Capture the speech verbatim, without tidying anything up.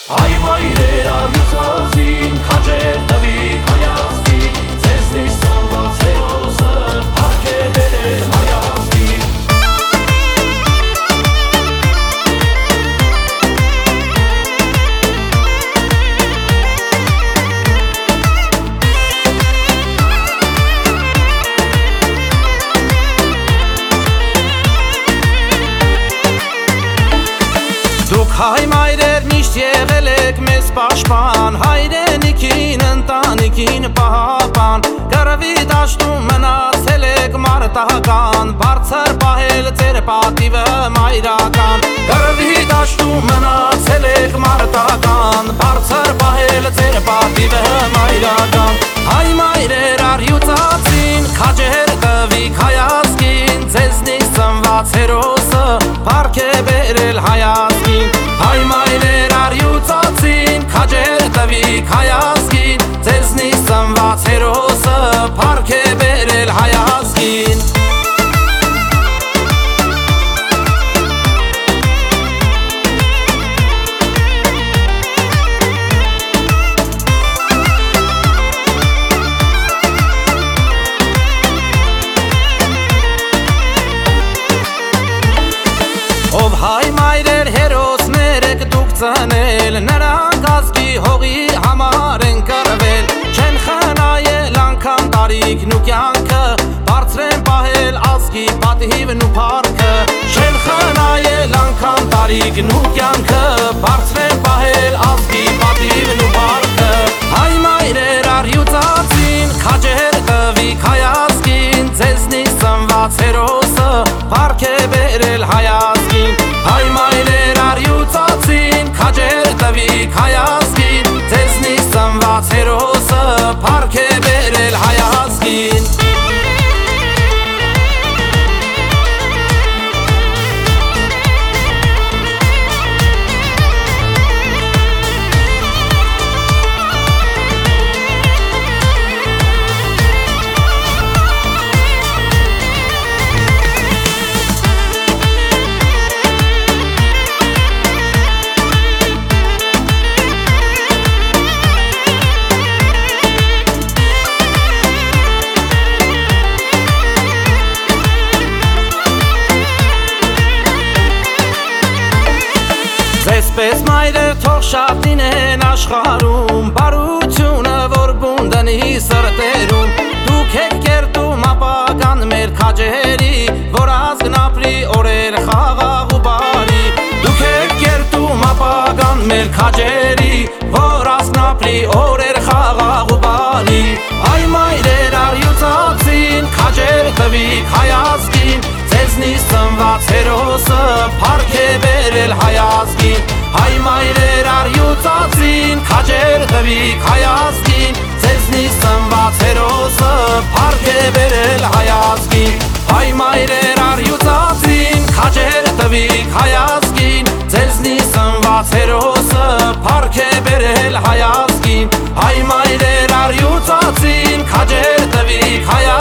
Այ մայրեր արյուծածին, քաջեր տվի հայացքի, ձեզնից ծնված հերոսը փառք է բերել հայացքի։ Դուք հայ մայրեր միշտ եղել եք մեզ պաշտպան, հայրենիքին, ընտանիքին պահապան, կռվի դաշտում մնացել եք մարտական, բարձր պահել ձեր պատիվը մայրական, կռվի դաշտում մնացել եք մարտական, բարձր պահել ձեր պատիվը մայրական։ Հայ մայրեր արյուծածին, քաջեր տվիք հայացքին, ձեզնից ծնված հերոսը փառք է բերել հայացքին։ Հայ մայրեր արյուծածին, քաջեր տվիք հայացքին, ձեզնից ծնված հերոսը փառք է բերել հայացքին։ Ով հայ մայրեր հերոսներ եք դուք ծնել, նրանք ազգի հողի համար են կռվել, չեն խնայել անգամ տարիքն ու կյանքը, բարձր են պահել ազգի պատիվն ու փառքը, չեն խնայել անգամ տարիքն ու կյանքը, բարձր են պահել ազգի պատիվն ու փառքը։ Հայ մայրեր արյուծածին, քաջեր տվիք հայացքին, ձեզնից ծնված հերոսը փառք է բերել հայացքին։ Հայ մայրեր արյուծածին, քաջեր տվիք հայացքին, ձեզնից ծնված հերոսը փառք է բերել հայացքին։ Ձեզպես մայրեր թող շատ լինեն աշխարհում, բարությունը որ բուն դնի սրտերում, դուք եք կերտում ապագան մեր քաջերի, որ ազգն ապրի օրեր խաղաղ ու բարի, դուք եք կերտում ապագան մեր քաջերի, որ ազգն ապրի օրեր խաղաղ ու բարի։ Այ մայրեր արյուծածին, քաջեր տվիք հայացքին, ձեզնից ծնված հերոսը փառք է բերել հայացքին։ Հայ մայրեր արյուծածին, քաջեր տվիք հայացքին, ձեզնից ծնված հերոսը փառք է բերել հայացքին։ Հայ մայրեր արյուծածին, քաջեր տվիք հայացքին, ձեզնից ծնված հերոսը փառք է բերել հայացքին։ Հայ մայրեր արյուծածին, քաջեր տվիք հայացքին,